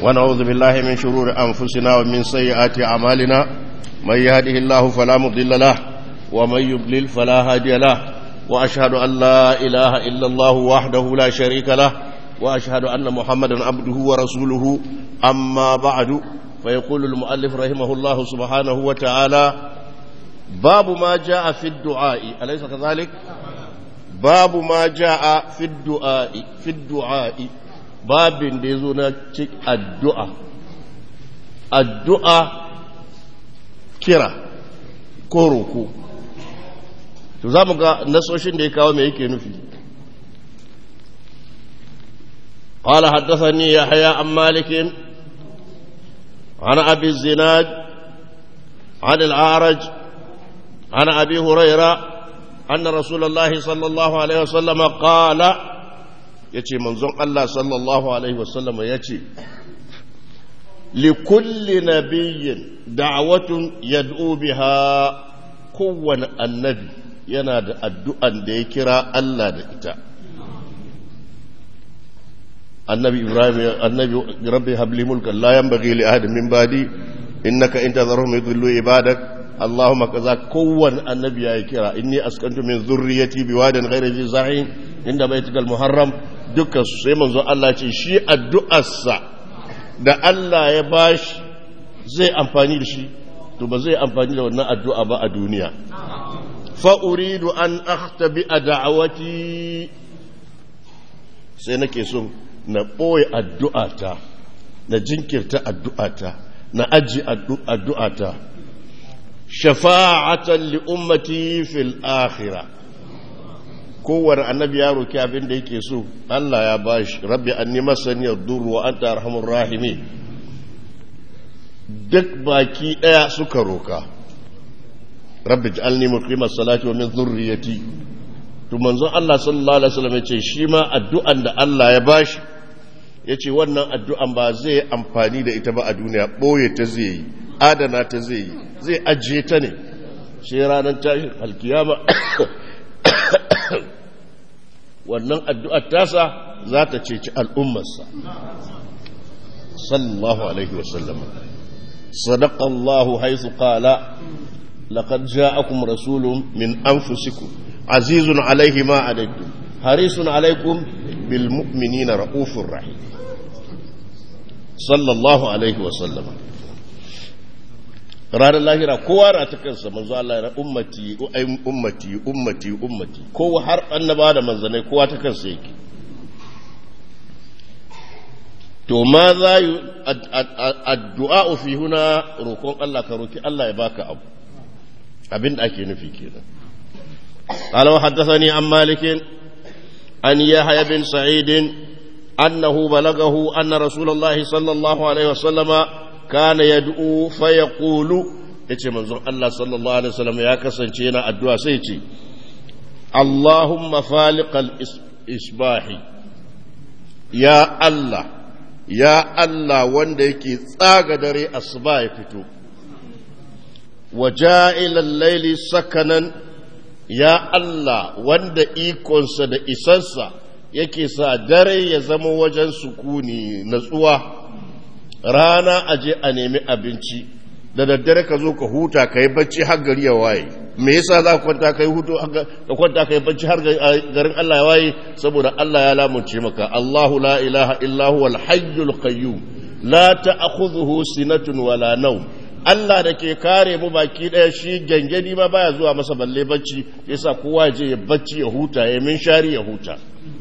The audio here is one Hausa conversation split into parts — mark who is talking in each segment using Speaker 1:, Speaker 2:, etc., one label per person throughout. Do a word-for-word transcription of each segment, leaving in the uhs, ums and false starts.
Speaker 1: ونعوذ بالله من شرور أنفسنا ومن سيئات أعمالنا من يهده الله فلا مضل له ومن يضلل فلا هادي له وأشهد أن لا إله إلا الله وحده لا شريك له وأشهد أن محمدا عبده ورسوله أما بعد فيقول المؤلف رحمه الله سبحانه وتعالى باب ما جاء في الدعاء أليس كذلك؟ باب ما جاء في الدعاء في الدعاء babin da ya zo na cik addu'a addu'a kira ko roko to za mu ga nasoshin da ya kawo mai yake nufi قال حدثني يحيى عن مالك عن أبي الزناد عن الأعرج عن أبي هريرة أن رسول الله صلى الله عليه وسلم قال yace manzon Allah sallallahu alaihi wasallam yace li kulli nabiyyin da'watun yad'u biha kowane annabi yana da addu'an da ya kira Allah da ita annabi Ibrahim annabi rabbi habli mulkan la yanbaghi li ahadin min ba'di innaka in tadharhum yudillu ibadak allahumma kaza kowane annabi ya kira inni askantu min dhurriyyati biwadin ghayri dhi zahim inda baitikal muharram dukkan su sai manzo Allah ce shi addu'arsa da Allah ya bashi zai amfani da shi to ba zai amfani da wannan addu'a ba a duniya fa uridu an akhtabi da'awati sai nake so na boye addu'ata na jinkirta addu'ata na aji addu'ata shafa'atan li ummati fil akhirah kowane annabi ya roki abin da yake so Allah ya bashi rabbi anni masani yadur wa anta arhamur rahimi duk baki daya suka roka rabbi ij'alni muqimas salati wa min dhurriyyati to manzon Allah sallallahu alaihi wasallam yace shi ma addu'an da Allah ya bashi yace wannan addu'an ba zai amfani da ita ba a duniya boye ta zai yi adana ta zai yi zai ajiye ta ne sai ranar tashin alkiyama wannan addu'ar tasa za ta ceci al'ummarsa sallallahu alaihi wasallam sadaqallahu haythu qala laqad ja'akum rasulun min anfusikum azizun alayhi ma alaykum harisun alaykum bil mu'minina raufur rahim sallallahu alaihi wasallam ranar lahira kowa na ta kansa manzo Allah ya ummati ummati ummati ummati kowa har annaba da manzanai kowa ta kansa yake to ma za yi addu'a fi huna roƙon Allah ka roki Allah ya baka abu abinda ake nufi kenan قال وحدثني عن مالك عن يحيى بن سعيد أنه بلغه أن رسول الله صلى الله عليه وسلم kana yad'u fa yaqulu yace manzon Allah sallallahu alaihi wasallam ya kasance yana addu'a sai yace Allahumma faliqal isbahi ya Allah ya Allah wanda yake tsaga dare asuba ya fito waja'ilal layli sakanan ya Allah wanda ikonsa da isarsa yake sa dare ya zama wajen sukuni natsuwa rana aje a nemi abinci da daddare ka zo ka huta ka yi bacci har gari ya waye me yasa za ka kwanta kai hutu ka kwanta kai bacci har garin Allah ya waye saboda Allah ya lamunce maka Allahu la ilaha illa huwal hayyul qayyum la ta'khudhuhu sinatun wala nawm Allah da ke kare mu baki daya shi gangadi ma baya zuwa masa balle bacci yasa kowa je ya bacci ya huta ya min shari ya huta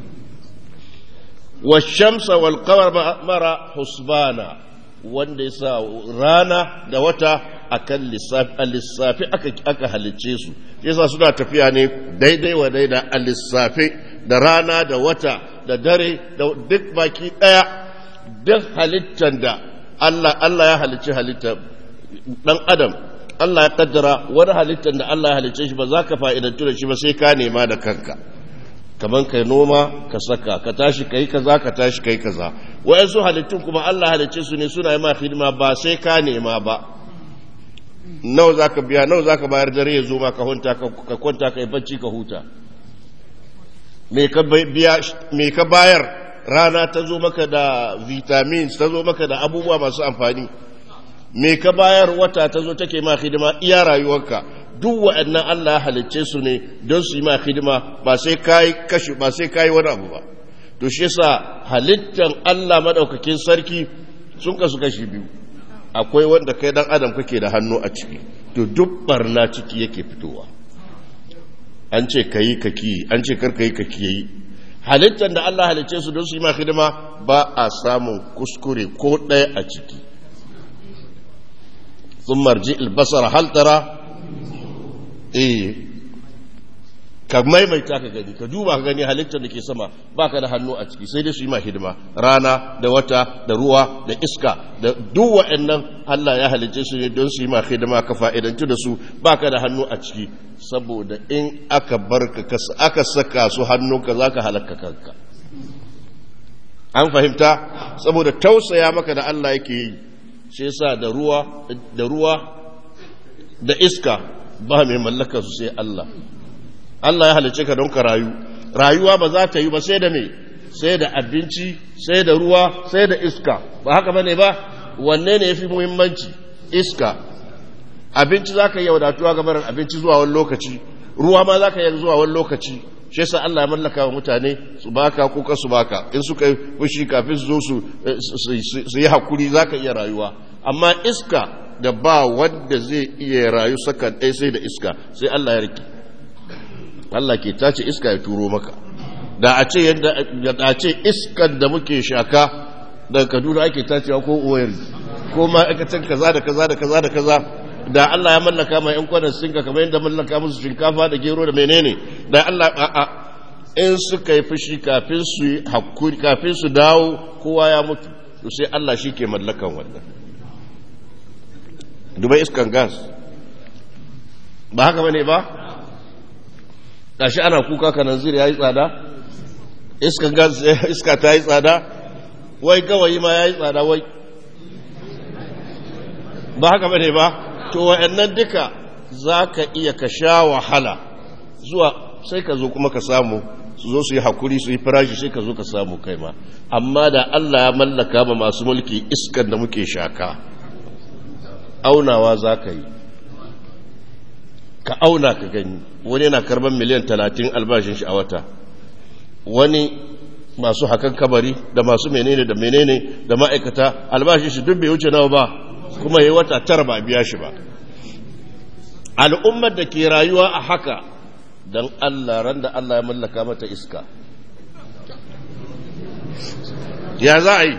Speaker 1: wash-shamsa wal qamara husbana wanda ya sa rana da wata akan lissafi a lissafi aka, aka halicce su yasa suna tafiya ne daidai wa daida a lissafi da rana da wata da dare da duk baki daya duk halittar da Allah Allah ya halicci halitta dan adam Allah ya kaddara wani halittar da Allah ya halicce shi ba za ka fa'idantu da shi ba sai ka nema da kanka kaman kai noma ka saka ka tashi kai kaza ka tashi kai kaza wayansu halittun kuma Allah halicce su ne suna yi ma hidima ba sai ka nema ba nawa zaka biya nawa zaka bayar dare ya zo ma ka hunta ka kwanta kai bacci ka huta me ka biya me ka bayar rana ta zo maka da vitamins, ta zo maka da abubuwa masu amfani, me ka bayar wata ta zo take ma hidima iya rayuwarka, duk waɗannan Allah halicce su ne don su yi ma hidima, ba sai kai kashi ba sai kai wani abu ba. To shi yasa halittan Allah madaukakin sarki sun kasu kashi biyu, akwai wanda kai dan adam kake da hannu a ciki, to duk barna ciki yake fitowa. An ce kayi kaki, an ce kar kayi kaki yayi. Halittan da Allah halicce su don su yi ma hidima ba a samun kuskure ko ɗaya a ciki. Sun marji albasar haltara, eh, ka maimaita ka gani, ka duba ka gani halittar da ke sama ba ka da hannu a ciki, sai dai su yi ma hidima, rana da wata da ruwa da iska da duk waɗannan Allah ya halicce su ne don su yi ma hidima, ka fa'idanci da su, ba ka da hannu a ciki, saboda in aka barka aka saka su hannunka za ka halaka kanka. An fahimta? Saboda tausaya maka da Allah yake yi, shi yasa da ruwa da ruwa da iska ba mai mallaka su sai Allah. Allah ya halice ka don ka rayu, rayuwa ba za ta yi ba sai da me, sai da abinci, sai da ruwa, sai da iska, ba haka bane ba? Wanne ne yafi muhimmanci? Iska. Abinci za ka yi wadatuwa ga barin abinci zuwa wani lokaci, ruwa ma za ka yi zuwa wani lokaci. Shi yasa Allah ya mallaka wa mutane su baka ko ka su baka, in suka yi fushi kafin su zo su yi hakuri za ka iya rayuwa. Amma iska da ba wanda zai iya rayu sakan ɗaya sai da iska, sai Allah ya rike. Allah ke tace iska ya turo maka. Da a ce yadda a ce iskan da muke shaka daga Kaduna ake tacewa ko uwayar ko ma'aikatan kaza da kaza da kaza da kaza, da Allah ya mallaka mai yan kwanan sinka kamar yadda mallaka musu shinkafa da gero da menene, da Allah a'a in suka yi fushi kafin su yi hakuri kafin su dawo kowa ya mutu, to sai Allah shi ke mallakan wannan. Dubai iskan gas ba haka bane ba? Gashi ana kuka kanan zuri ya yi tsada, iskan gas iska ta yi tsada, wai gawayi ma ya yi tsada, wai ba haka bane ba? To wa'annan duka za ka iya ka sha wahala zuwa sai ka zo kuma ka samu, su zo su yi hakuri su yi farashi sai ka zo ka samu kai ma. Amma da Allah ya mallaka ma masu mulki iskan da muke shaka, aunawa za ka yi, ka auna ka gani. Wani yana karban miliyan talatin albashin shi a wata, wani masu hakan kabari da masu menene da menene da ma'aikata albashin shi duk bai wuce nawa ba, kuma yi wata tara ba biya shi ba. Al'ummar da ke rayuwa a haka, don Allah ran da Allah ya mallaka mata iska, ya za a yi?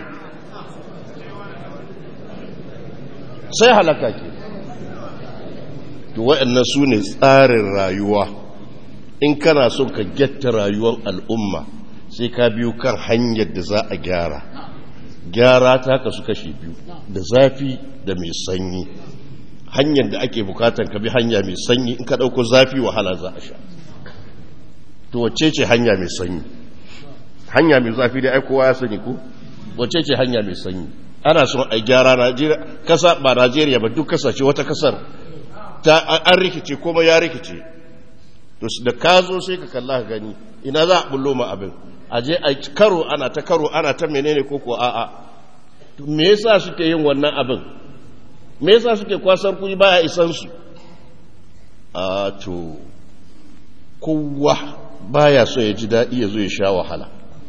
Speaker 1: Sai halaka ke. To waɗannan su ne tsarin rayuwa. In kana son ka getta rayuwar al'umma, sai ka biyu kan hanyar da za a gyara. Gyara ta kasu kashi biyu, da zafi da mai sanyi. Hanyar da ake bukatan ka bi hanya mai sanyi, in ka ɗauko zafi wahala za a sha. To wacce ce hanya mai sanyi? Hanya mai zafi da aikowa ya sani ko? Wacce ce hanya mai sanyi? Ana son a gyara Najeriya, kasa ba Najeriya ba, duk kasashe wata kasar ta an rikice kuma ya rikice. To da ka zo sai ka kalla ka gani ina za a bullo ma abin, a je a karo ana ta karo ana ta menene ko ko a'a. Me yasa suke yin wannan abin? Me yasa suke kwasar kuɗi baya isan su? A to kowa baya so ya ji daɗi ya zo ya sha wahala.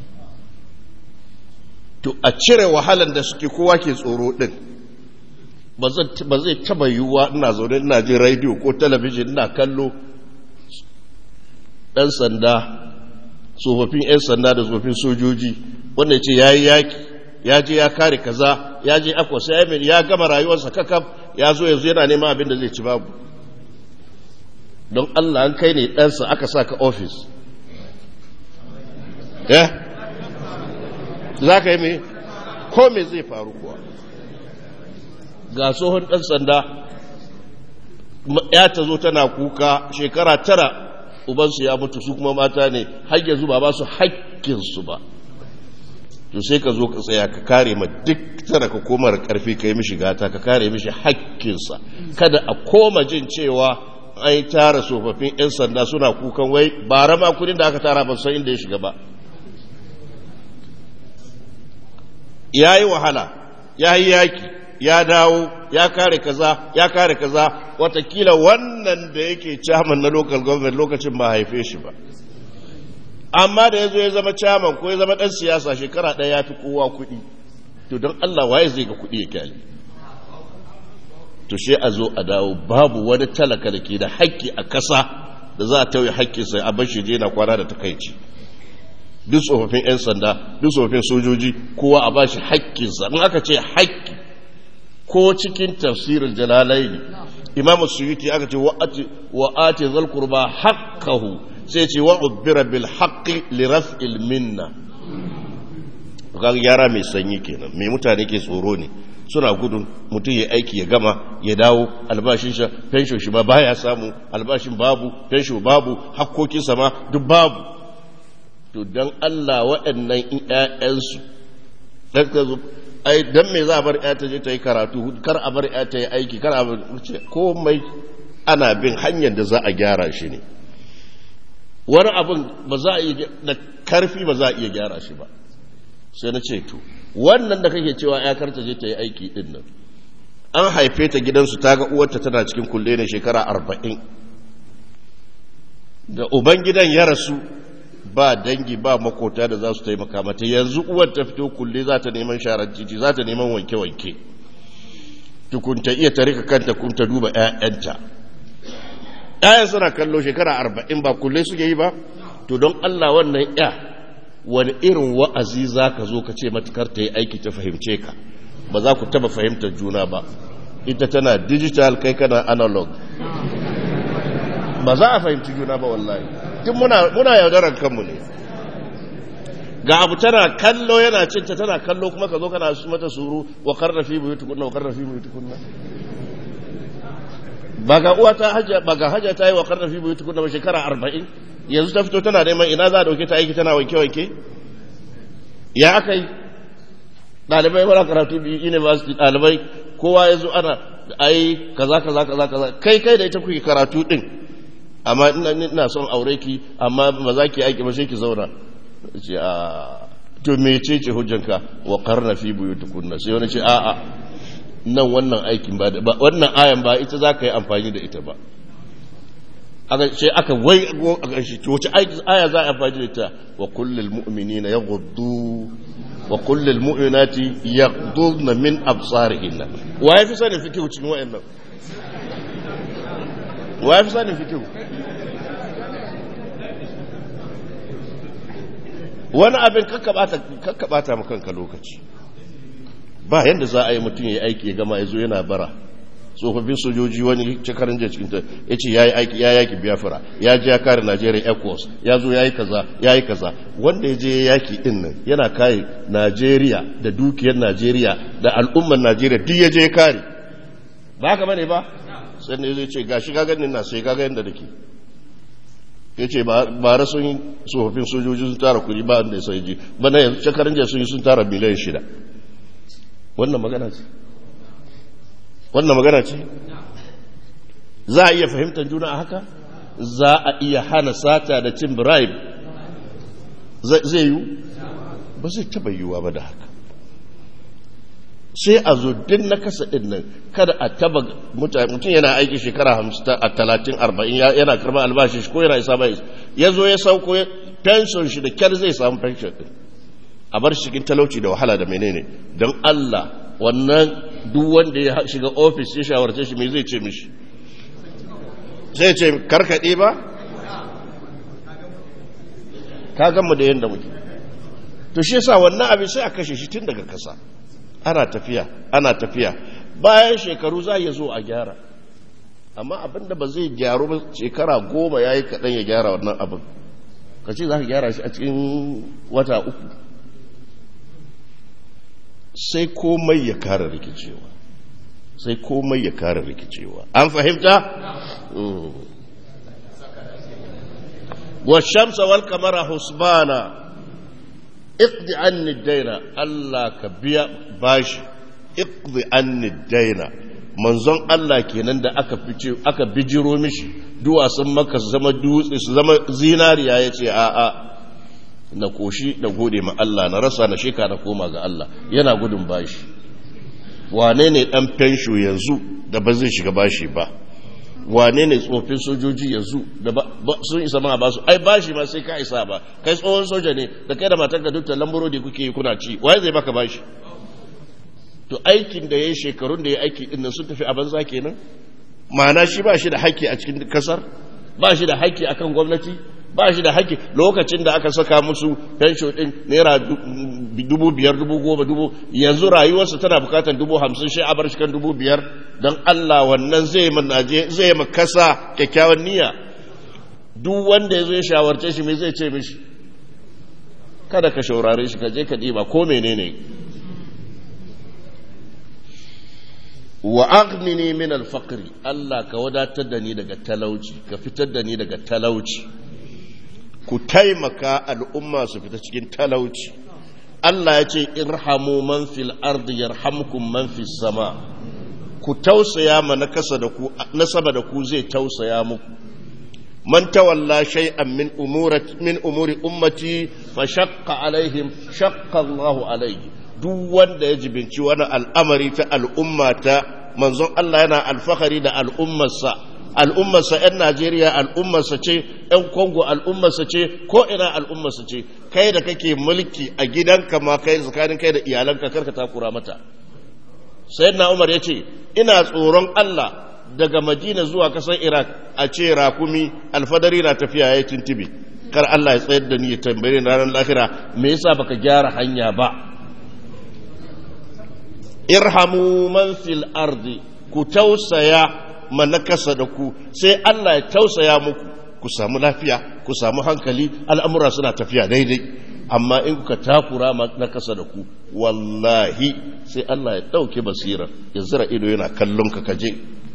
Speaker 1: To a cire wahalan da suke kowa ke tsoro din, ba zai taba yiwuwa ina zaune ina jin radio ko talabijin ina kallo ɗan sanda, tsofaffin 'yan sanda da tsofaffin sojoji wanda ya ce ya yi yaki, ya je ya kare kaza, ya je akwa sai ya gama rayuwarsa kakaf, ya zo yanzu yana neman abin da zai ci babu. Don Allah an kai ne ɗansa aka sa ka ofis, eh za ka yi mai ko mai zai faru kuwa? Ga tsohon ɗan sanda ya ta zo tana kuka shekara tara ubansu ya mutu, su kuma mata ne, har yanzu ba ba su haƙƙinsu ba. To sai ka zo ka tsaya ka kare ma duk tara ka koma da ƙarfi ka yi mishi gata, ka kare mishi haƙƙinsa. Kada a koma jin cewa an tara tsofaffin 'yan sanda suna kukan wai bara ma kudin da aka tara ban san inda ya shiga ba. ya yi wahala ya yi yaki ya dawo ya kare kaza ya kare kaza watakila wannan da yake chairman na local government lokacin ba haife shi ba, amma da ya zo ya zama chairman ko ya zama dan siyasa shekara ɗaya ya fi kowa kuɗi, to don Allah waye zai ga kuɗi ya kyale? To shi a zo a dawo babu wani talaka da ke da haƙƙi a ƙasa da za a tauye haƙƙinsa a bar shi je na kwana da takaici. Duk tsofaffin 'yan sanda, duk tsofaffin sojoji, kowa a ba shi haƙƙinsa. In aka ce haƙƙi ko cikin tafsirin Jalalaini, Imam Suyuti aka ce wa ati zal qurba haqqahu, sai ce wa ubbira bil haqqi li raf'il minna. Kaga yara mai sanyi kenan, mai mutane ke tsoro ne. Suna gudun mutum ya aiki ya gama ya dawo albashin shi pension shi ba baya samu, albashin babu, pension babu, hakkokinsa ma duk babu. To dan Allah waɗannan ƴaƴansu dan ka zo ai dan me za a bar ƴa ta je ta yi karatu, kar a bar ƴa ta yi aiki, kar a bar komai ana bin hanyar da za a gyara shi ne. Wani abin ba za a yi da karfi ba za a iya gyara shi ba. Sai na ce to wannan da kake cewa ya karta je ta yi aiki din nan, an haife ta gidansu ta ga uwarta tana cikin kulle ne shekara arba'in, da uban gidan ya rasu ba dangi ba makota da za su taimaka mata, yanzu uwar ta fito kulle za ta neman sharar titi, za ta neman wanke-wanke, tukunta iya ta rika kanta kun ta duba 'ya'yanta. 'ya'yan suna kallo shekara arba'in ba kulle suke yi ba. To don Allah wannan 'ya wani irin wa'azi za ka zo ka ce matukar ta yi aiki ta fahimce ka? Ba za ku taba fahimtar juna ba. Ita tana digital kai kana analog, ba za a fahimci juna ba wallahi. Tun muna, muna yaudarar kanmu ne. Ga abu tana kallo yana cinta tana kallo kuma ka zo kana mata suru wa karna fi buyutukunna wa karna fi buyutukunna. Ba ga uwa ta hajja ba ga hajja ta yi wa karna fi buyutukunna ba shekara arba'in, yanzu ta fito tana neman ina za a dauke ta aiki tana wanke-wanke. Ya aka yi ɗalibai wala karatu university ɗalibai kowa ya zo ana ai kaza kaza kaza kaza kai kai da ita kuke karatu din, amma ina ina son aure ki amma ba za ki aiki ba sai ki zauna. Ce a to mece ce hujjanka wa qarna fi buyutukunna? Sai wani ce a a nan wannan aikin ba wannan ayan ba ita za ka yi amfani da ita ba. aka ce aka wai aka shi to wace aya za a amfani da ita? Wa kullul mu'minina yaghuddu wa kullul mu'minati yaghudduna min absarihinna. Wa yafi sanin fikihu cikin wayannan? Wa yafi sanin fikihu? Wani abin kakkabata kakkabata maka kanka lokaci. Ba yanda za a yi mutum ya aiki ya gama ya zo yana bara. Tsofaffin sojoji wani cikarin jiya cikin ta ya ce ya yaki Biafra, ya je ya kare Najeriya Ecos, ya zo ya yi kaza ya yi kaza. Wanda ya je ya yaki din nan yana kare Najeriya da dukiyar Najeriya da al'ummar Najeriya duk ya je ya kare. Ba haka bane ba? Sai ne zai ce gashi ga ganin na sai ga ga yanda dake. Ya ce ba ra sun tsofaffin sojoji sun tara kuɗi ba wanda ya sai ji. Bana yanzu cikarin jiya sun yi sun tara miliyan shida. Wannan magana ce. Wannan magana ce? Za a iya fahimtar juna a haka? Za a iya hana sata da cin bribe? Zai yiwu? Ba zai taba yiwuwa ba da haka. Sai a zo din na kasa din nan kada a taba mutum yana aiki shekara hamsin a talatin arba'in yana karɓar albashi shi ko yana isa bai ya zo ya sauko pension shi da kyar zai samu pension din. A bar shi cikin talauci da wahala da menene don Allah. Wannan duk wanda ya shiga ofis ya shawarce shi mai zai ce mishi? Zai ce karkaɗe ba? Ka gama da yadda muke. To shi yasa wannan abin sai a kashe shi tun daga kasa. Ana tafiya, ana tafiya. Bayan shekaru za ya zo a gyara. Amma abinda ba zai gyaru ba shekara goma ya yi kaɗan ya gyara wannan abin. Ka ce za ka gyara shi a cikin wata uku. Sai komai ya kara rikicewa sai komai ya kara rikicewa an fahimta? wa shamsa wal qamara husbana iqdi anni daina Allah ka biya bashi iqdi anni daina manzon Allah kenan da aka fice aka bijiro mishi duwatsun maka su zama dutse su zama zinariya yace a a na koshi da gode ma Allah, na rasa na sheka na koma ga Allah, yana gudun bashi. Wane ne ɗan fensho yanzu da ba zai shiga bashi ba? Wane ne tsofin sojoji yanzu da sun isa ma ba su? Ai bashi ma sai ka isa ba, kai tsohon soja ne da kai da matar ka duk lambaro da kuke yi kuna ci, waye zai baka bashi? To aikin da ya yi shekarun da ya aiki ɗin nan sun tafi a banza kenan? Ma'ana shi ba shi da haƙƙi a cikin kasar, ba shi da haƙƙi akan gwamnati, ba shi da haƙƙi. Lokacin da aka saka musu fensho ɗin naira dubu biyar dubu goma dubu, yanzu rayuwarsa tana bukatar dubu hamsin, shi a bar shi kan dubu biyar. Don Allah wannan zai manaje zai makasa kyakkyawan niyya. Duk wanda ya zo ya shawarce shi me zai ce mishi? Kada ka shaurare shi, ka je ka ɗiba ko menene. Wa aghnini min al-faqri, Allah ka wadatar da ni daga talauci, ka fitar da ni daga talauci. Ku taimaka al'umma su fita cikin talauci. Allah ya ce irhamu man fil ardi yarhamkum man fis sama. Ku tausaya ma na kasa da ku, na sama da ku zai tausaya muku. Man tawalla shay'an min umuri min umuri ummati fa shaqqa alaihim shaqqa Allahu alaihi. Duk wanda ya jibinci wani al'amari ta al'ummata, manzon Allah yana alfahari da al'ummarsa, al'ummarsa ‘yan Najeriya al'ummarsa ce, ‘yan Kongo al'ummarsa ce, ko ina al'ummarsa ce, kai da kake mulki a gidanka ma kai tsakanin kai da iyalanka karka takura mata. Sayyidina Umar ya ce, ina tsoron Allah daga Madina zuwa kasar Iraq a ce rakumi alfadari na tafiya ya yi tuntubi, kar Allah ya tsayar da ni ya tambaye ranar lahira, me yasa baka gyara hanya ba? Irhamu man fil ardi, ku tausaya mana kasa da ku, sai Allah ya tausaya muku, ku samu lafiya, ku samu hankali, al'amura suna tafiya daidai. Amma in kuka takura na kasa da ku, wallahi sai Allah ya ɗauke basira, ya zira ido yana kallon ka kaje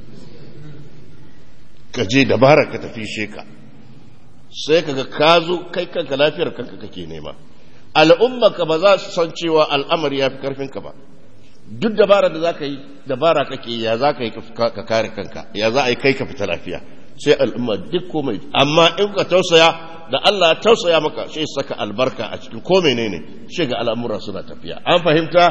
Speaker 1: kaje dabara ka tafi sheka, sai kaga ka zo kai kanka lafiyar kanka kake nema. Al'umma ka ba za su san cewa al'amari ya fi karfinka ba. Duk dabara da za ka yi, dabara kake ya za ka yi ka kare kanka, ya za a yi kai ka fita lafiya, sai al'umma duk komai. Amma in ka tausaya, da Allah ya tausaya maka, sai saka albarka a cikin ko menene, shi ga al'amura suna tafiya. An fahimta?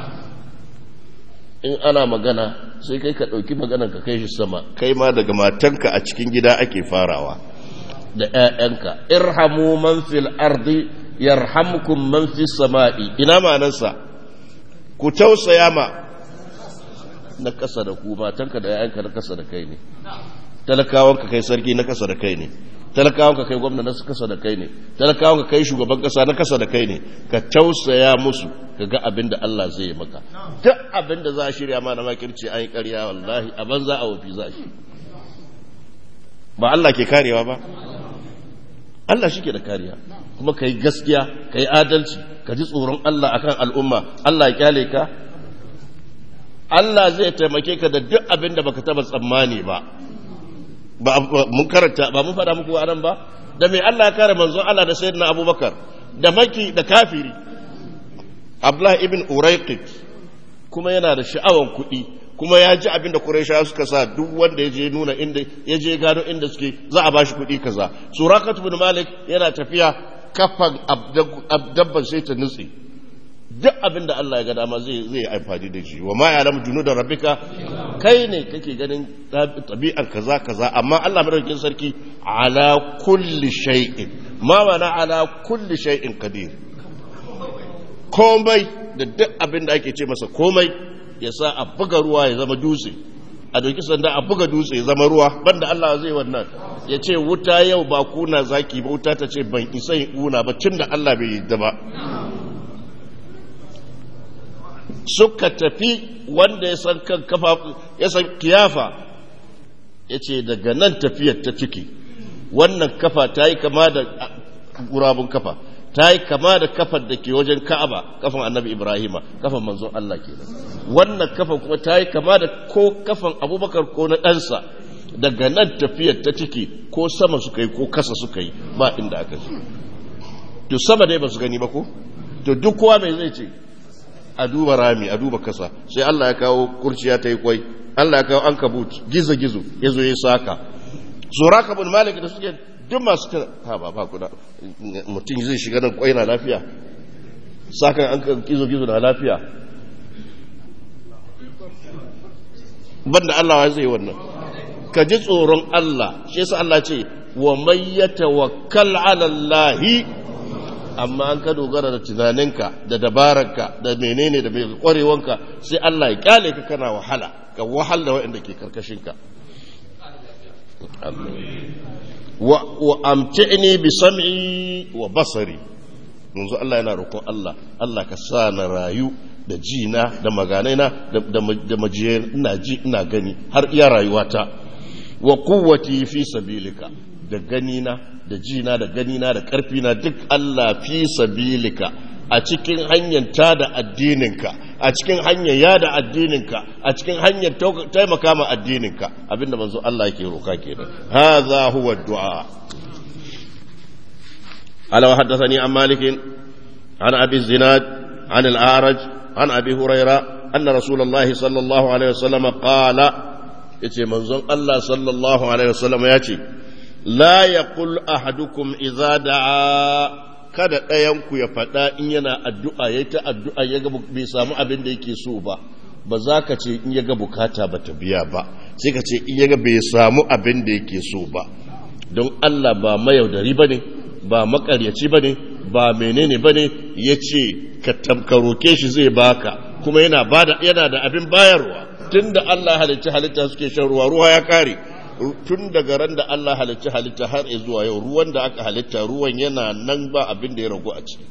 Speaker 1: In ana magana, sai kai ka ɗauki maganan ka kai shi sama, kai ma daga matanka a cikin gida ake farawa, da ‘ya'yanka. Irhamu man fil ardi, yarhamkum man fis sama'i. Ina ma'anarsa? Ku tausaya ma na kasa da ku, matanka da yayanka na kasa da kai ne, talakawanka kai sarki na kasa da kai ne, talakawanka kai gwamna na kasa da kai ne, talakawanka kai shugaban kasa na kasa da kai ne. Ka tausaya musu, ka ga abin da Allah zai yi maka. Duk abin da za a shirya ma na makirci an yi ƙarya, wallahi a banza a wafi za shi. Ba Allah ke karewa ba? Allah shi ke da kariya. Kuma ka yi gaskiya, ka yi adalci, ka ji tsoron Allah akan al'umma, Allah ya kyale ka. Allah zai taimake ka da duk abin da baka taba tsammani ba. Ba mun karanta, ba mun fada muku anan ba? Da mai Allah ya kare manzon Allah da sayyidina Abubakar, da maki da kafiri. Abdullah ibn Urayqit kuma yana da sha'awan kuɗi, kuma ya ji abin da Qurayshawa suka sa duk wanda ya je nuna inda ya je gano inda suke za a bashi kuɗi kaza. Suraqat ibn Malik yana tafiya, kafan dabban sai ta nutse. Duk abin da Allah ya ga dama zai zai amfani da shi. Wa ma ya'lamu junuda rabbika, kai ne kake ganin tabi'ar kaza kaza, amma Allah madaukakin sarki ala kulli shay'in, ma wana ala kulli shay'in qadir. Komai da duk abin da ake ce masa komai, ya sa a buga ruwa ya zama dutse, a doki sanda a buga dutse ya zama ruwa. Banda Allah zai wannan, ya ce wuta yau ba kuna zaki ba, wuta ta ce ban isa yin una ba, tun da Allah bai yadda ba. Suka tafi, wanda ya san kan kafa, ya san kiyafa, ya ce daga nan tafiyar ta ciki, wannan kafa ta yi kama da gurabun kafa, ta yi kama da kafar da ke wajen Ka'aba, kafan Annabi Ibrahima, kafan manzon Allah kenan. Wannan kafan kuma ta yi kama da ko kafan Abubakar ko na ɗansa. Daga nan tafiyar ta ciki, ko sama suka yi ko kasa suka yi, ba inda aka ji. To sama dai ba su gani ba ko? To duk kowa mai zai ce? A duba rami, a duba kasa. Sai Allah ya kawo kurciya ta yi kwai, Allah ya kawo ankabut, gizo-gizo, ya zo ya saka. Suraka bin Malik da suke duk masu ta ha ba ba kuna mutum zai shiga nan kwai na lafiya sakan an kan kizo kizo na lafiya banda Allah zai wannan ka ji tsoron Allah shi yasa Allah ce wa may yatawakkal ala Allah amma an ka dogara da tunaninka da dabararka da menene da mai kwarewanka sai Allah ya kyale ka kana wahala ka wahala waɗanda ke karkashinka wa wa amti'ni bi sam'i wa basari yanzu Allah yana roƙon Allah Allah ka sa na rayu da jina da maganaina da majiyar ina ji ina gani har iya rayuwata wa quwwati fi sabilika da ganina da jina da ganina da ƙarfina duk Allah fi sabilika a cikin hanyar ta da addininka a cikin hanyar ya da addininka a cikin hanyar taimaka ma addininka abinda manzo Allah yake roka kenan hadha huwa du'a ala wa haddathani an malik an abi zinad an al-a'raj an abi hurayra anna rasulullah sallallahu alaihi wasallam qala yace manzon Allah sallallahu alaihi wasallam yace la yaqul ahadukum idza da'a kada ɗayanku ya faɗa in yana addu'a ya ta addu'a ya ga bai samu abin da yake so ba ba za ka ce in ya ga bukata ba ta biya ba sai ka ce in ya ga bai samu abin da yake so ba don Allah ba mayaudari ba ne ba makaryaci ba ne ba menene ba ne ya ce ka tamkaroke shi zai baka kuma yana da abin bayarwa tun da Allah halitta halitta suke shan ruwa ruwa ya kare tun daga ran da Allah halicci halitta har zuwa yau ruwan da aka halitta ruwan yana nan ba abin da ya ragu a ciki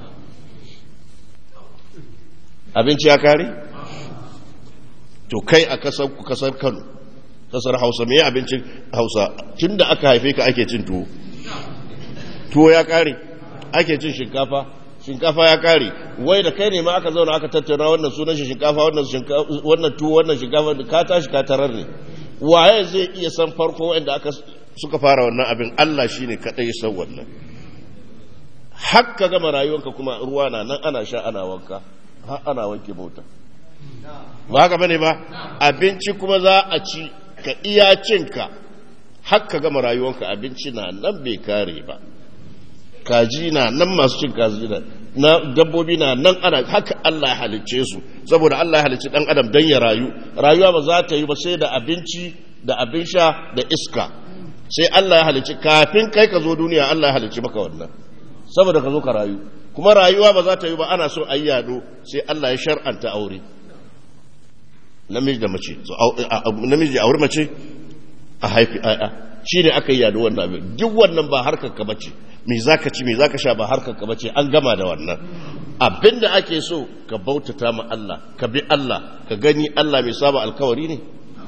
Speaker 1: abinci ya kare to kai a kasar ku kasar Kano kasar Hausa me abincin Hausa tun da aka haife ka ake cin tuwo tuwo ya kare ake cin shinkafa shinkafa ya kare wai da kai ne ma aka zauna aka tattauna wannan sunan shi shinkafa wannan shinkafa wannan tuwo wannan shinkafa ka tashi ka tarar ne waye zai iya san farko wanda aka suka fara wannan abin Allah shine kadai ya san wannan hakka gama rayuwarka kuma ruwa na nan ana sha ana wanka har ana wanke mota ba haka bane ba abinci kuma za a ci ka iya cinka hakka gama rayuwarka abinci na nan bai kare ba kaji na nan masu cin kaji na dabbobi na nan ana haka Allah ya halicce su saboda Allah ya halicci dan adam dan ya rayu rayuwa ba za ta yi ba sai da abinci da abin sha da iska sai Allah ya halicci kafin kai ka zo duniya Allah ya halicci maka wannan saboda ka zo ka rayu kuma rayuwa ba za ta yi ba ana so ayi yado sai Allah ya shar'anta aure namiji da mace namiji aure mace a haifi aya shine aka yi yado wannan abin duk wannan ba harkar ka bace me za ka ci me za ka sha ba harkar ka bace an gama da wannan abinda ake so ka bautata ma Allah ka bi Allah ka gani Allah mai saba alkawari ne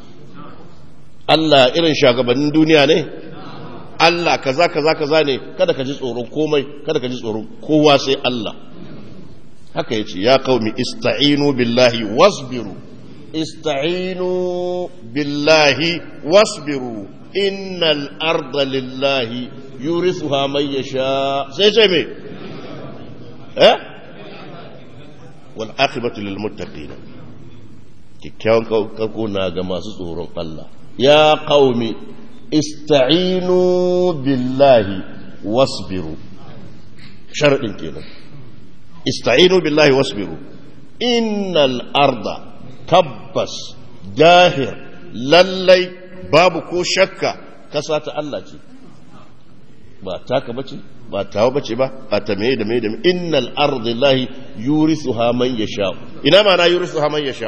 Speaker 1: Allah irin shagabannin duniya ne Allah kaza kaza kaza ne kada ka ji tsoron komai kada ka ji tsoron kowa sai Allah haka yace ya qaumi ista'inu billahi wasbiru ista'inu billahi wasbiru innal arda lillahi yurisuha man yasha sai ce me eh wal akhiratu lil muttaqin kikkiawan kako na ga masu tsoron Allah ya qaumi ista'inu billahi wasbiru sharadin kenan ista'inu billahi wasbiru innal arda tabbas jahir lallai babu ko shakka kasa ta Allah ce ba taka bace ba tawa bace ba ba ta mai da mai da innal ardi lahi yurisuha man yasha ina ma na yurisuha man yasha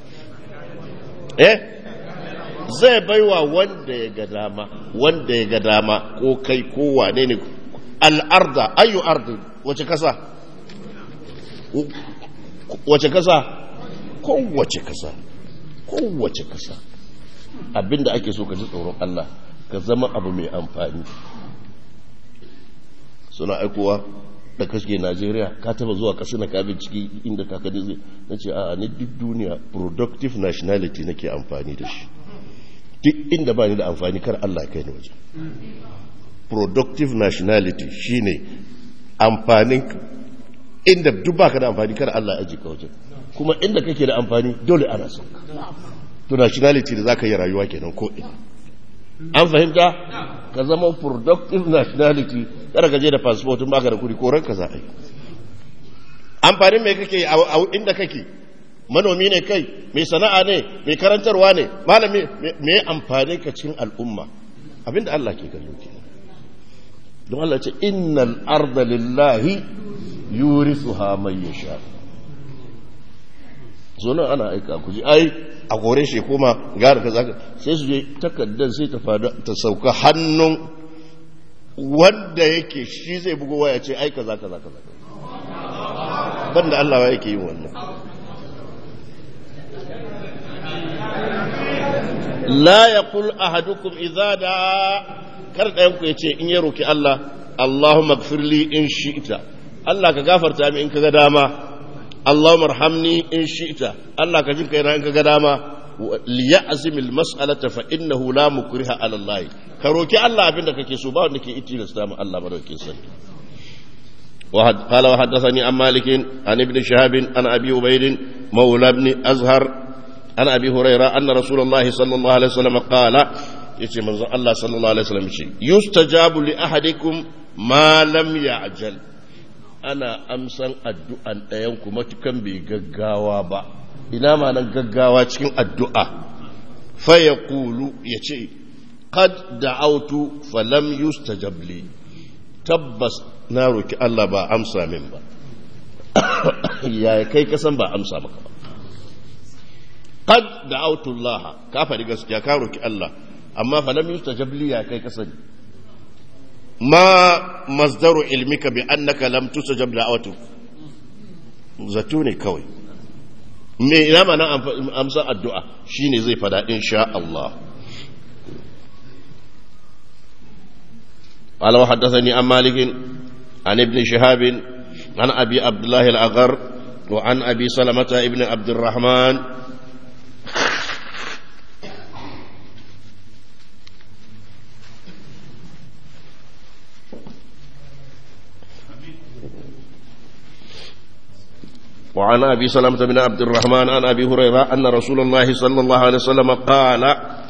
Speaker 1: eh zai baiwa wanda ya ga dama wanda ya ga dama ko kai ko wane ne al arda ayu ardi wace kasa wace kasa ko wace kasa ko wace kasa abinda ake so ka ji tsoron Allah ka zama abu mai amfani suna aikowa da kashe Najeriya ka taba zuwa kasu na kabin ciki inda kakadi zai na ce a ni duk duniya productive nationality nake amfani da shi duk inda ba ni da amfani kar Allah kai ni waje productive nationality shine amfanin inda duk baka da amfani kar Allah ya aje ka waje kuma inda kake da amfani dole ana son ka to nationality da zaka yi rayuwa kenan ko an fahimta ka zama productive nationality kada ka je da passport in baka da kudi koran ka za a yi amfanin me kake a inda kake manomi ne kai mai sana'a ne mai karantarwa ne malami me amfani ka cikin al'umma abinda Allah ke kallo ke don Allah ce innal arda lillahi yurithuha man yasha zo nan ana aika ku ji ai a gore shi kuma gara ka zaka sai su je takaddan sai ta fada ta sauka hannun wanda yake shi zai bugo waya ce ai kaza kaza kaza banda Allah wa yake yin wannan la yaqul ahadukum idza da kar dayan ku yace in ya roki Allah Allahumma ighfirli in shi'ta Allah ka gafarta min in kaga dama Allahumma arhamni in shi'ta Allah ka jinka ina in kaga dama liya'zim almas'alata fa innahu la mukriha 'ala Allah ka roki Allah abinda kake so ba wanda ke itilasta mu Allah madaukakin sarki وقال وحدثني عن مالك عن ابن شهاب عن أبي عبيد مولى ابن أزهر عن أبي هريرة أن رسول الله صلى الله عليه وسلم قال يتي من الله صلى الله عليه وسلم يستجاب لأحدكم ما لم يعجل أنا أمسن الدعاء أيامكم متكم بغغاوة با إنا ما نغغاوة cikin addu'a فيقول يتي قد دعوت فلم يستجب لي tabbas na roki Allah ba amsa min ba ya kai kasan ba amsa maka ba qad da'awtu Allah ka faɗi gaskiya ka roki Allah amma fa lam yustajab li ya kai kasan ma masdaru ilmika bi annaka lam tustajab da'watu zato ne kawai me ina mana amsa addu'a shine zai fada insha Allah قال وحدثني عن مالك عن ابن شهاب عن أبي عبد الله الأغر وعن أبي سلمة ابن عبد الرحمن وعن أبي سلمة بن عبد الرحمن عن أبي هريرة أن رسول الله صلى الله عليه وسلم قال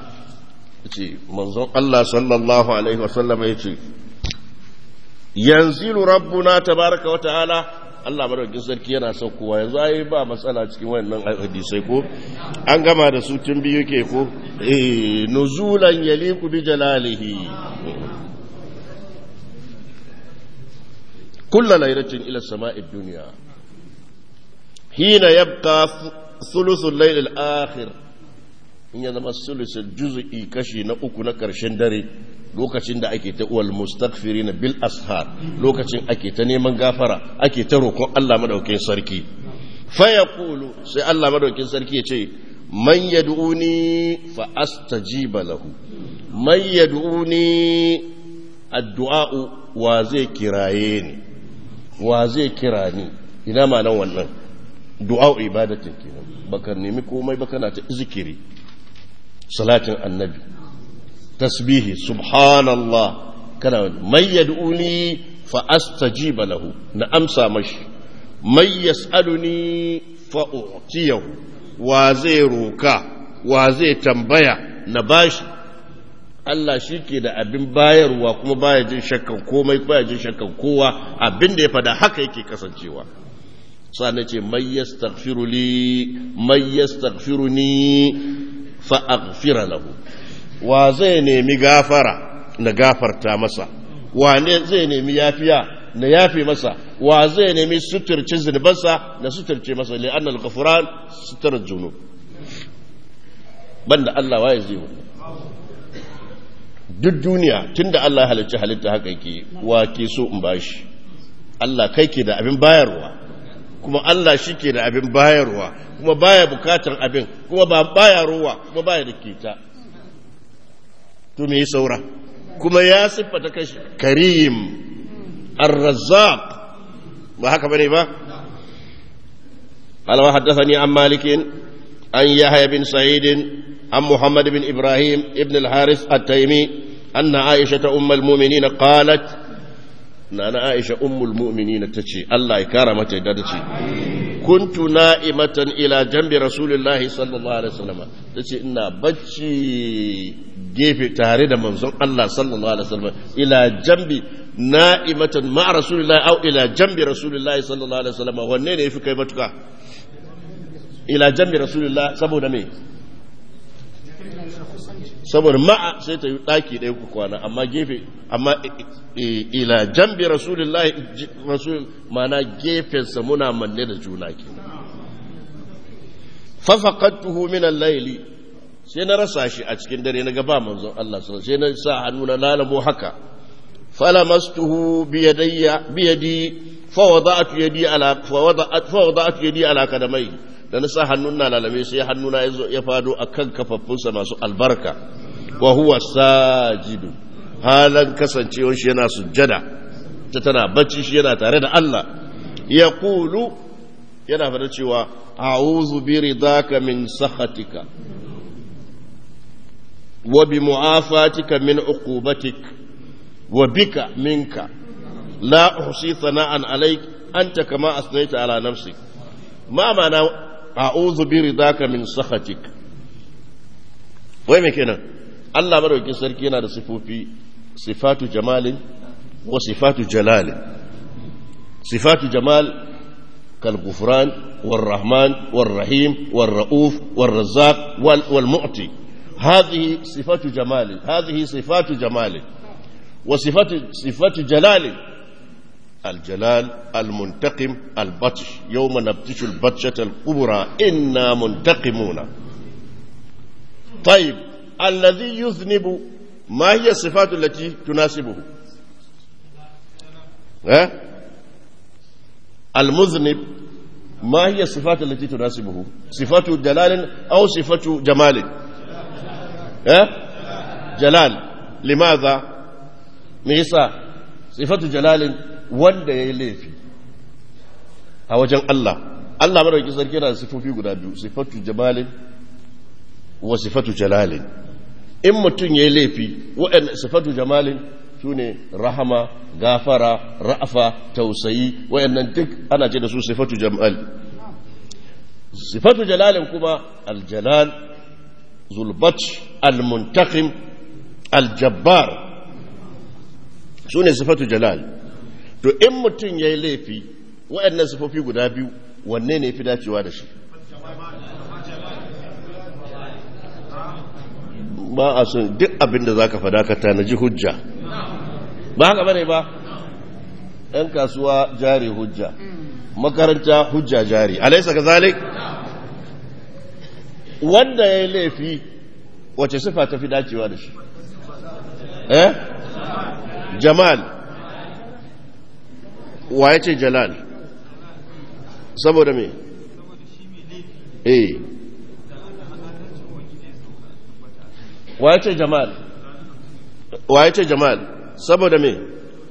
Speaker 1: منظر الله صلى الله عليه وسلم يتي yanzilu rabbuna tabaraka wa ta'ala Allah madaukakin sarki yana saukowa yanzu ai ba matsala cikin wannan hadisai ko an gama da su tun biyu ke ko eh nuzulan yaliku bi jalalihi kullu laylatin ila samai dunya hina yabqa thuluthul layl al-akhir in ya zama thuluthul juz'i kashi na uku na karshen dare lokacin da ake ta uwal mustaghfirina bil ashar lokacin ake ta neman gafara ake ta roƙon Allah madaukakin sarki fa yaqulu sai Allah madaukakin sarki ya ce man yad'uni fa astajiba lahu man yad'uni addu'a wa zai kiraye ni wa zai kira ni ina ma nan wannan du'a ibadatin kenan baka nemi komai baka na ta zikiri salatin annabi tasbihi subhanallah kana may yad'uni fa astajiba lahu na amsa mashi may yas'aluni fa u'tiyahu wa zai roka wa zai tambaya na bashi Allah shike da abin bayarwa kuma baya jin shakkan komai baya jin shakkan kowa abin da ya fada haka yake kasancewa sannan ce may yastaghfiru li may yastaghfiruni fa aghfira lahu wa zai nemi gafara na gafarta masa wane zai nemi yafiya na yafi masa wa zai nemi suturce zunubansa na suturce masa li'anna al-ghufran sutur junub banda Allah waye zai yi duk duniya tunda Allah ya halicci halitta haka yake wa ke so in bashi Allah kai ke da abin bayarwa kuma Allah shi ke da abin bayarwa kuma baya bukatar abin kuma ba baya ruwa kuma baya da kita to me saura kuma ya siffata kashi karim ar-razzaq ba haka bane ba qala wa haddathani an malik an yahya bin sa'id an muhammad bin ibrahim ibn al-haris at-taymi anna aisha umm al-mu'minin qalat nana aisha umm al-mu'minin tace Allah ya kara mata yadda tace kuntu na'imatan ila jambi rasulillahi sallallahu alaihi wasallam tace ina bacci gefe tare da manzon Allah sallallahu alaihi wasallam ila jambi na'imatan ma rasulillahi au ila jambi rasulillahi sallallahu alaihi wasallam wanne ne yafi kai matuka ila jambi rasulillahi saboda me saboda ma'a sai ta yi daki ɗaya ku kwana amma gefe amma ila jambi rasulullahi rasul mana gefensa muna manne da juna ke fa faqadtuhu min al-layli sai na rasa shi a cikin dare na gaba manzon Allah sallallahu alaihi wasallam sai na sa hannu na lalamo haka falamastuhu bi yadayya bi yadi fa wada'tu yadi ala fa wada'at fa wada'tu yadi ala kadamai da na sa hannun na lalame sai hannuna ya fado akan kafaffunsa masu albarka wa huwa sajidu halan kasancewar shi yana sujjada ta tana bacci shi yana tare da Allah ya kulu yana fada cewa a'udhu bi ridaka min sakhatika wa bi mu'afatika min uqubatik wa bika minka la uhsi thana'an alayk anta kama asnayta ala nafsik ma ma'ana a'udhu bi ridaka min sakhatik wai me kenan Allah madaukakin sarki yana da sifofi sifatu jamalin wa sifatu jalalin sifatu jamal kal ghufran wal rahman wal rahim wal rauf wal razzaq wal wal mu'ti hadhihi sifatu jamalin hadhihi sifatu jamalin wa sifatu sifatu jalalin الجلال المنتقم البطش يوم نبطش البطشة الكبرى إنا منتقمون طيب الذي يذنب ما هي الصفات التي تناسبه ها المذنب ما هي الصفات التي تناسبه صفات جلال أو صفة جمال ها جلال لماذا ميسا صفة جلال wanda ya yi laifi a wajen Allah Allah madauki sarki yana da sifofi guda biyu sifatu jamalin wa sifatu jalalin in mutum ya yi laifi waɗanda sifatu jamalin su ne rahama gafara ra'afa tausayi waɗannan duk ana ce da su sifatu jamal sifatu jalalin kuma aljalal zulbat almuntaqim aljabbar su ne sifatu jalal to in mutum ya yi laifi waɗannan sifofi guda biyu wanne ne fi dacewa da shi ba a son duk abin da za ka fada ka tanaji hujja ba haka bane ba ɗan kasuwa jari hujja makaranta hujja jari alaisa ka zalik wanda ya yi laifi wace sifa ta fi dacewa da shi eh jamal wa ya ce jalal saboda me eh wa ya ce jamal wa ya ce jamal saboda me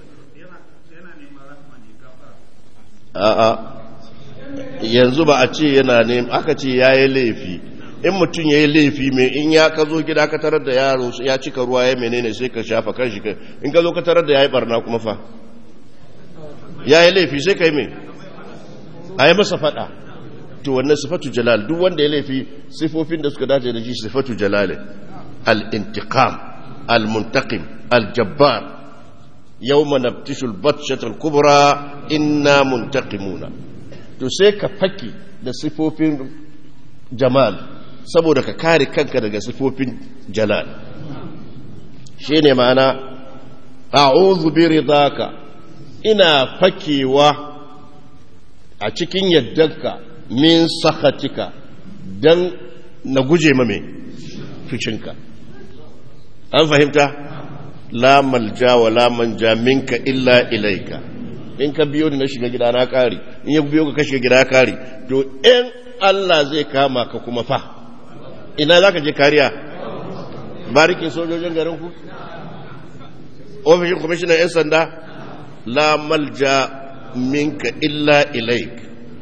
Speaker 1: a'a yanzu ba a ce yana ne aka ce ya yi laifi in mutum ya yi laifi mai in ya ka zo gida ka tarar da yaro ya cika ruwa ya menene sai ka shafa kan shi in ka zo ka tarar da ya yi barna kuma fa ya yi laifi sai ka yi mai a yi masa fada to wannan sifatu jalal duk wanda ya laifi sifofin da suka dace da shi sifatu jalal al-intiqam al-muntaqim al-jabbar yawma nabtishu al-batshata al-kubra inna muntaqimuna to sai ka faki da sifofin jamal saboda ka kare kanka daga sifofin jalal shine ma'ana a'udhu bi ridaka ina fakewa a cikin yaddanka min sakhatika dan na guje mame ficinka an fahimta la malja wa la manja minka illa ilaika in ka biyo ni na shiga gida na kare in ya biyo ka shiga gida kare to in Allah zai kama ka kuma fa ina zaka je kariya barikin sojojin garin ku ofishin kwamishinan yan sanda la malja minka illa ilaik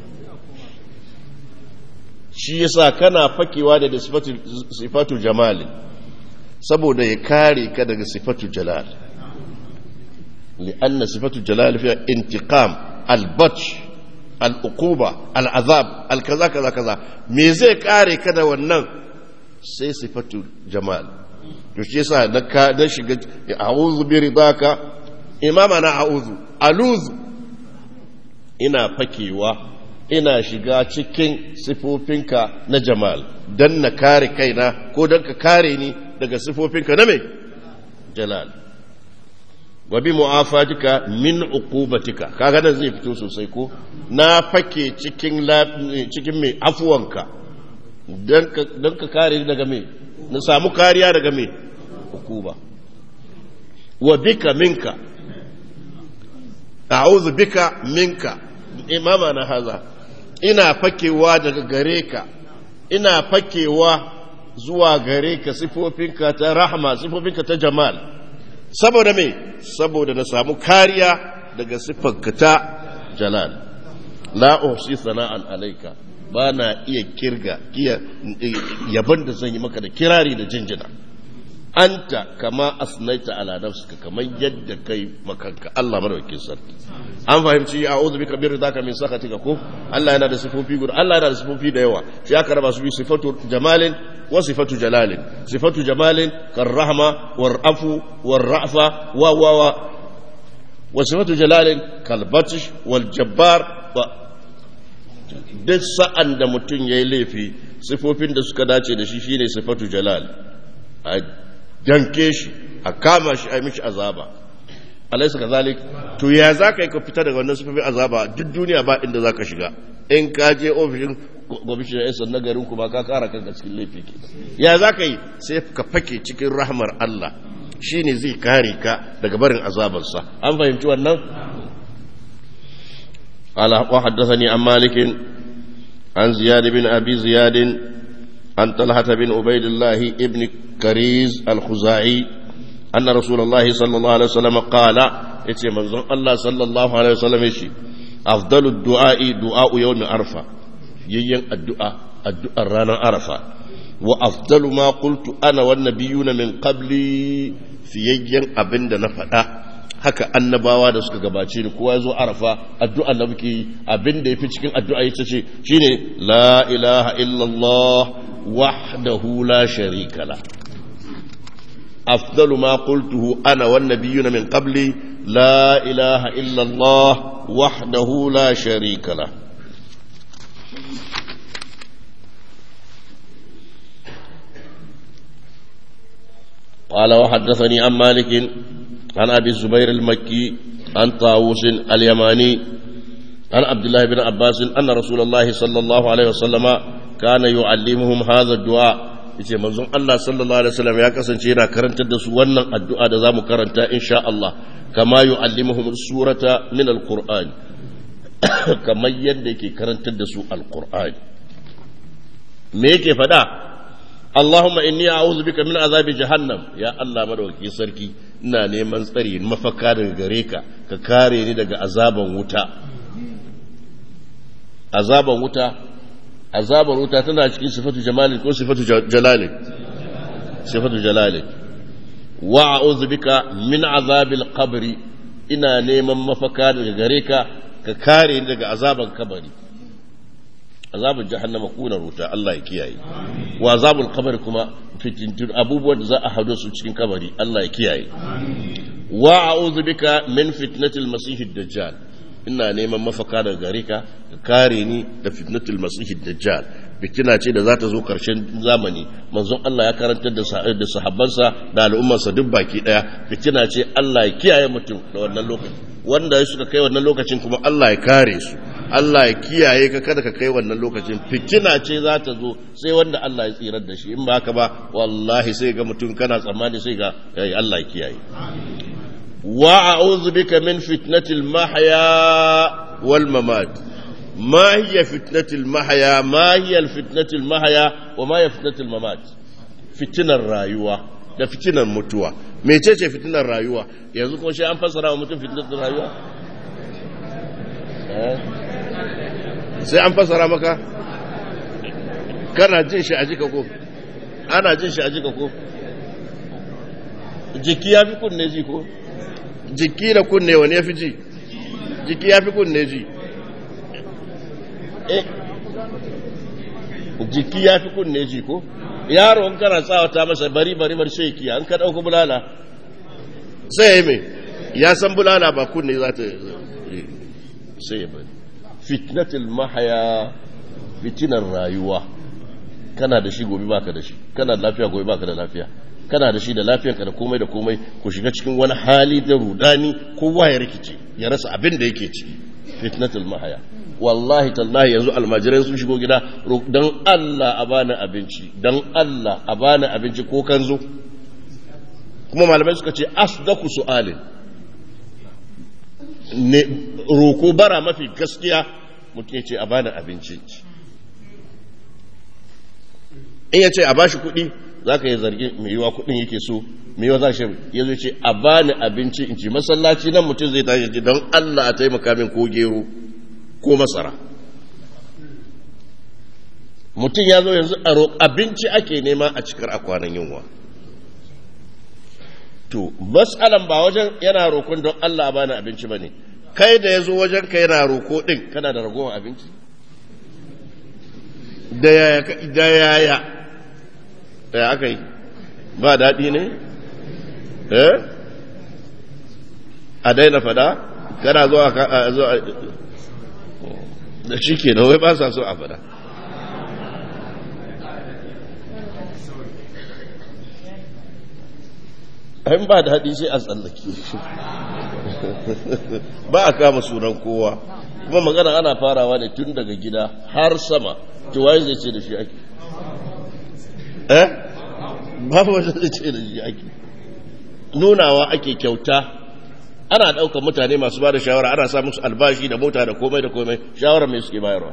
Speaker 1: shi yasa kana fakewa da sifatu jamal saboda ya kare ka daga sifatu jalal li'anna sifatu jalal fiha intiqam al-batsh al-uquba al-azab al-kaza kaza kaza me zai kare ka da wannan sai sifatu jamal to shi yasa na ka dan shiga a'udhu bi ridaka imama na a'udhu aluzu ina fakewa ina shiga cikin sifofinka na jamal dan na kare kaina ko dan ka kare ni daga sifofinka na me jalal wa bi mu'afatika min uqubatika kaga nan zai fito sosai ko na fake cikin cikin me afuwanka dan ka dan ka kare ni daga me na samu kariya daga me uquba wa bika minka a'udhu bika minka imama na haza ina fakewa daga gare ka ina fakewa zuwa gare ka sifofinka ta rahma sifofinka ta jamal saboda me saboda na samu kariya daga sifanka ta jalal la uhsi sana'an alayka ba na iya kirga iya yaban da zan yi maka da kirari da jinjina anta kama asnaita ala nafsika kamar yadda kai makanka Allah madaukakin sarki an fahimci a'udhu bika min ridaka min sakhatika ko Allah yana da sifofi guda Allah yana da sifofi da yawa shi aka raba su bi sifatu jamalin wa sifatu jalalin sifatu jamalin karrahma warafu warrafa wa wa wa wa sifatu jalalin kalbatish wal jabbar duk sa'an da mutum yayi laifi sifofin da suka dace da shi shine sifatu jalal danke shi a kama shi a mishi azaba alaisa ka zalik to ya za ka yi ka fita daga wannan sufafin azaba duk duniya ba inda za ka shiga in ka je ofishin gwamnatin yan sanda garin kuma ka kara kanka cikin laifi ke ya za ka yi sai ka fake cikin rahmar Allah shine zai kare ka daga barin azabarsa an fahimci wannan ala wa haddathani an malikin an ziyad bin abi ziyad an talhata bin ubaidillah ibn كريز الخزاعي أن رسول الله صلى الله عليه وسلم قال يتي منظر الله صلى الله عليه وسلم يشي أفضل الدعاء دعاء يوم عرفة يين الدعاء الدعاء رانا عرفة وأفضل ما قلت أنا والنبيون من قبلي في يين أبند نفدا haka annabawa da suka gabace ni kowa yazo arafa addu'a da muke abinda yafi cikin addu'a yace ce shine la ilaha illallah wahdahu la sharika la أفضل ما قلته أنا والنبيون من قبلي لا إله إلا الله وحده لا شريك له قال وحدثني عن مالك عن أبي الزبير المكي عن طاووس اليماني عن عبد الله بن عباس أن رسول الله صلى الله عليه وسلم كان يعلمهم هذا الدعاء yace manzon Allah sallallahu alaihi wasallam ya kasance yana karantar da su wannan addu'a da zamu karanta insha Allah kama yu'allimuhum surata min alquran kamar yadda yake karantar da su alqur'ani me yake fada Allahumma inni a'udhu bika min azabi jahannam ya Allah madauki sarki ina neman tsari mafaka daga gare ka ka kare ni daga azaban wuta azaban wuta azabar wuta tana cikin sifatu jamalin ko sifatu jalalin sifatu jalalin wa a'udhu bika min azabil qabri ina neman mafaka daga gare ka ka kare ni daga azaban kabari azabul jahannama kuna wuta Allah ya kiyaye wa azabul qabri kuma fitintun abubuwan da za a hado su cikin kabari Allah ya kiyaye wa a'udhu bika min fitnatil masihid dajjal ina neman mafaka daga gare ka ka kare ni da fitnatul masihid dajjal fitina ce da za ta zo karshen zamani manzon Allah ya karantar da da sahabbansa da al'ummarsa duk baki daya fitina ce Allah ya kiyaye mutum da wannan lokaci wanda suka kai wannan lokacin kuma Allah ya kare su Allah ya kiyaye ka kada ka kai wannan lokacin fitina ce za ta zo sai wanda Allah ya tsirar da shi in ba haka ba wallahi sai ga mutum kana tsammani sai ga Allah ya kiyaye وأعوذ بك من فتنة المحيا والممات ما هي فتنة المحيا ما هي الفتنة المحيا وما هي فتنة الممات فتنة الرايوة da fitinar mutuwa mecece fitinar rayuwa yanzu ko shi an fassara wa mutum fitinar rayuwa sai an fassara maka kana jin shi a jika ko ana jin shi a jika ko jiki ya fi kunne ji ko jiki da kunne wani ya fi ji jiki ya fi kunne ji eh jiki ya fi kunne ji ko yaro in kana tsawata masa bari bari bari sai kiya an ka dauko bulala sai me ya san bulala ba kunne za ta sai ya bari fitnatul mahya fitinar rayuwa kana da shi gobe baka da shi kana da lafiya gobe baka da lafiya kana da shi da lafiyarka da komai da komai ku shiga cikin wani hali da rudani kowa ya rikice ya rasa abin da yake ciki fitnatul mahya wallahi tallahi yanzu almajirai sun shigo gida dan Allah a bani abinci dan Allah a bani abinci ko kan zo kuma malamai suka ce asdaku su'alin ne roko bara mafi gaskiya mutum ya ce a bani abinci in ya ce a bashi kuɗi za ka yi zargi mai yiwa kuɗin yake so mai yiwa za shi ya zo ce a bani abinci in ci masallaci nan mutum zai tashi don Allah a taimaka min ko gero ko masara mutum ya zo yanzu a roƙ abinci ake nema a cikar akwanan yunwa to mas'alan ba wajen yana roƙon don Allah a bani abinci ba ne kai da ya zo wajen ka yana roƙo ɗin kana da ragowar abinci da yaya ya aka yi ba daɗi ne eh a daina fada kana zo a zo a da shi ke wai ba sa so a fada an ba daɗi sai a tsallake ba a kama sunan kowa kuma magana ana farawa ne tun daga gida har sama to waye zai ce da shi ake eh babu wanda zai ce da shi ake nunawa ake kyauta ana ɗaukar mutane masu ba da shawara ana sa musu albashi da mota da komai da komai shawara mai suke bayarwa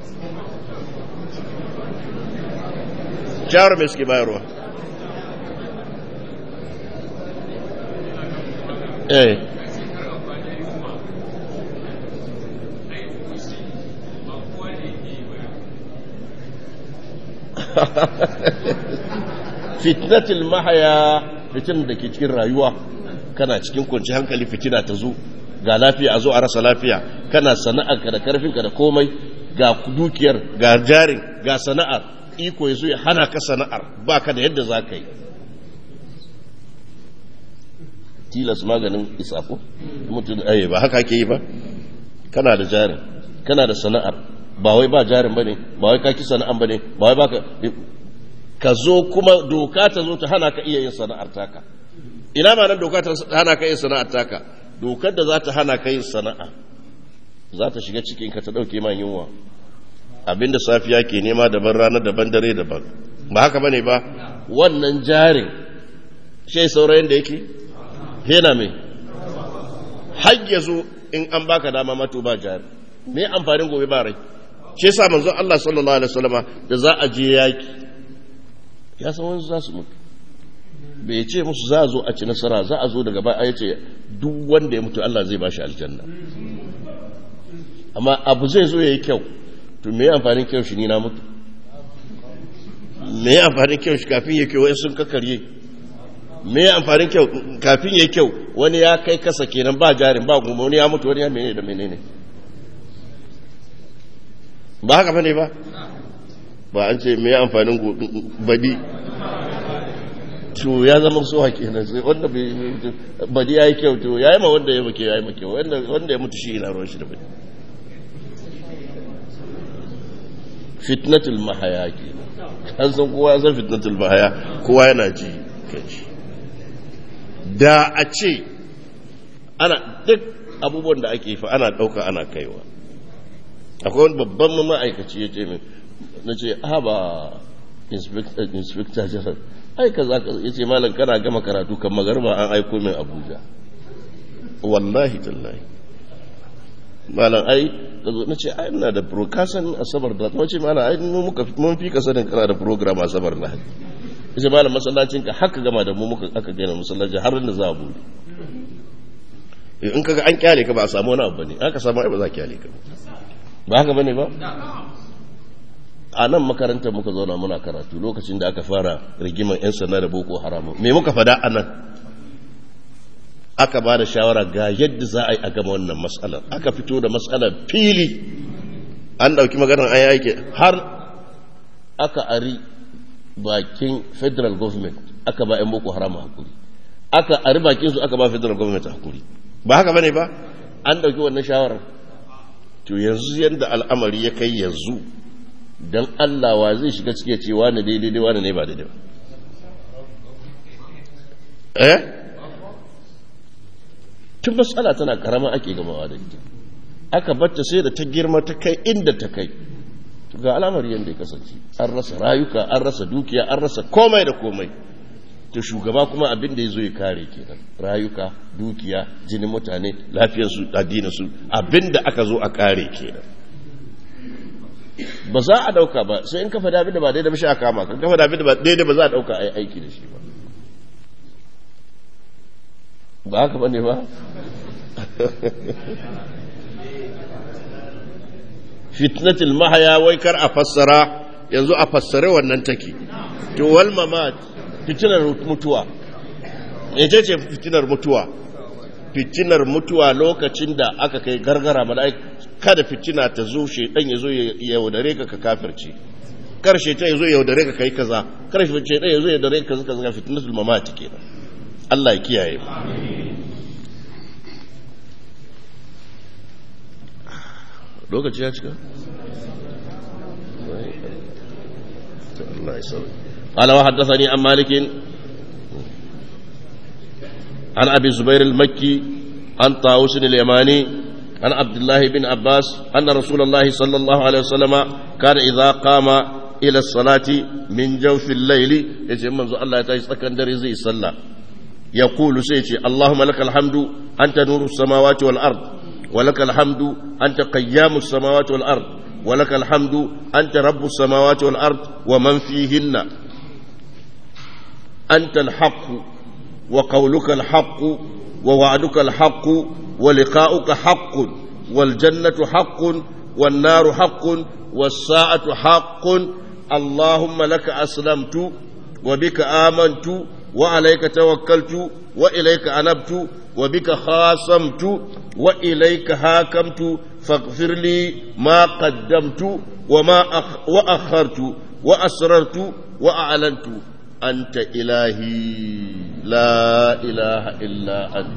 Speaker 1: shawara mai suke bayarwa eh fitnatul mahaya fitin da ke cikin rayuwa kana cikin kwanci hankali fitina ta zo ga lafiya a zo a rasa lafiya kana sana'arka da karfinka da komai ga dukiyar ga jarin ga sana'ar iko ya zo ya hana ka sana'ar ba ka da yadda za ka yi tilas maganin isafo mutum aye ba haka ke yi ba kana da jarin kana da sana'ar ba wai ba jarin bane ba wai kaki sana'an bane ba wai baka ka zo kuma doka ta zo ta hana ka iya yin sana'ar taka ina ma nan doka ta hana ka yin sana'ar taka dokar da za ta hana ka yin sana'a za ta shiga cikin ka ta dauke man yunwa abinda safiya ke nema daban rana daban dare daban ba haka bane ba wannan jarin shi saurayin da yake yana mai har yazo in an baka dama mato ba jari me amfanin gobe ba rai shi yasa manzo Allah sallallahu alaihi wasallama da za a je yaki ya san wani za su mutu bai ce musu za a zo a ci nasara za a zo daga baya ya ce duk wanda ya mutu Allah zai bashi aljanna amma abu zai zo yayi kyau to me amfanin kyau shi ni na mutu me amfanin kyau shi kafin ya kyau wai sun kakarye me amfanin kyau kafin ya kyau wani ya kai kasa kenan ba jarin ba goma wani ya mutu wani ya menene da menene ba haka bane ba ba an ce me amfanin badi to ya zama so kenan sai wanda badi yayi kyau to yayi ma wanda ya muke yayi muke wanda wanda ya mutu shi ina ruwan shi da badi fitnatul mahaya ke an san kowa ya san fitnatul mahaya kowa yana ji kaji da a ce ana duk abubuwan da ake fa ana dauka ana kaiwa akwai wani babban ma'aikaci ya ce min na ce haba inspector general ai ka za ka ya ce malam kana gama karatu kan magarba an aiko min abuja wallahi tallahi malam ai na ce ai ina da kasan asabar da ta ce malam ai mun fi kasanin kana da program asabar na ya ce malam masallacinka haka gama da mu muka aka gina masallaci har da za a bude in kaga an kyale ka ba a samu wani abu ne aka samu ai ba za a kyale ka ba haka bane ba a nan makarantar muka zauna muna karatu lokacin da aka fara rigimar yan sanda da boko haram me muka fada a nan aka ba da shawara ga yadda za a yi a gama wannan matsalar aka fito da matsalar fili an dauki maganar an yake har aka ari bakin federal government aka ba 'yan boko haram hakuri aka ari bakin su aka ba federal government hakuri ba haka bane ba an dauki wannan shawarar to yanzu yanda al'amari ya kai yanzu dan Allah wa zai shiga cike cewa ne daidai dai wani ne ba daidai ba eh tun matsala tana karama ake gamawa da ita aka batta sai da ta girma ta kai inda ta kai ga al'amari yanda ya kasance an rasa rayuka an rasa dukiya an rasa komai da komai to shugaba kuma abin da ya zo ya kare kenan rayuka dukiya jinin mutane lafiyarsu addininsu abin da aka zo a kare kenan ba za a dauka ba sai in kafa abin da ba daidai ba shi a kama kan kafa abin da ba daidai ba za a dauka a yi aiki da shi ba ba haka ba ne ba fitnatul mahaya wai kar a fassara yanzu a fassare wannan take to wal mamat fitinar mutuwa yace ce fitinar mutuwa fitinar mutuwa lokacin da aka kai gargara mala'ik kada fitina ta zo shedan yazo ya yaudare ka ka kafirci kar shedan yazo ya yaudare ka kai kaza kar shedan yazo ya yaudare ka kaza kaza fitnatul mamat kenan Allah ya kiyaye mu lokaci ya cika Allah ya sauke قال وحدثني عن مالك عن أبي الزبير المكي عن طاووس اليماني عن عبد الله بن عباس أن رسول الله صلى الله عليه وسلم كان إذا قام إلى الصلاة من جوف الليل يجمع الله يتعيش سكندر زي صلى يقول سيتي اللهم لك الحمد أنت نور السماوات والأرض ولك الحمد أنت قيام السماوات والأرض ولك الحمد أنت رب السماوات والأرض ومن فيهن أنت الحق وقولك الحق ووعدك الحق ولقاؤك حق والجنة حق والنار حق والساعة حق اللهم لك أسلمت وبك آمنت وعليك توكلت وإليك أنبت وبك خاصمت وإليك هاكمت فاغفر لي ما قدمت وما أخ وأخرت وأسررت وأعلنت أنت إلهي لا إله إلا أنت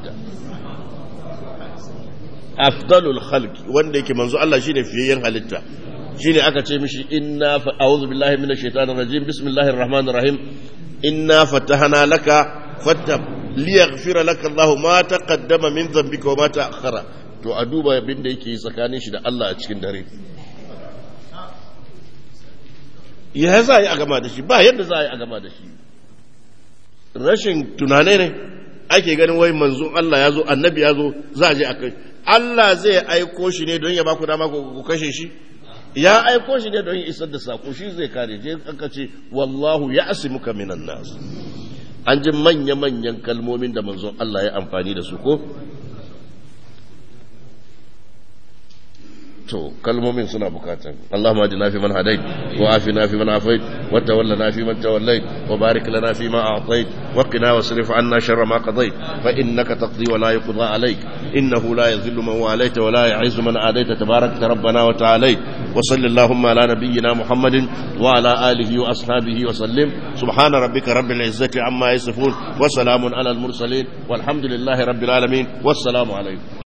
Speaker 1: أفضل الخلق وندك منذ الله شيء في ينهلتا شيء أكتر مشي إنا أعوذ بالله من الشيطان الرجيم بسم الله الرحمن الرحيم إنا فتحنا لك فتح ليغفر لك الله ما تقدم من ذنبك وما تأخر to a duba abin da yake tsakanin shi da Allah a cikin dare ya za a yi a gama da shi ba yadda za a yi a gama da shi rashin tunane ne ake ganin wai manzo Allah ya zo annabi ya zo za a je a kai Allah zai aiko shi ne don ya baku dama ku kashe shi ya aiko shi ne don ya isar da sako shi zai kare je aka ce wallahu ya asimuka minan nas an ji manya-manyan kalmomin da manzon Allah ya amfani da su ko to kalmomin suna bukatan Allahumma ajina fi man hadait wa afina fi man afait wa tawallana fi man tawallait wa barik lana fi ma a'tait wa qina wasrif 'anna sharra ma qadait fa innaka taqdi wa la yuqda 'alayk innahu la yadhillu man walayta wa la yu'izzu man adayta tabarakta rabbana wa ta'ala wa sallallahu ala nabiyyina muhammadin wa ala alihi wa ashabihi wa sallim subhana rabbika rabbil izzati amma yasifun wa salamun ala al mursalin walhamdulillahi rabbil alamin wassalamu alaykum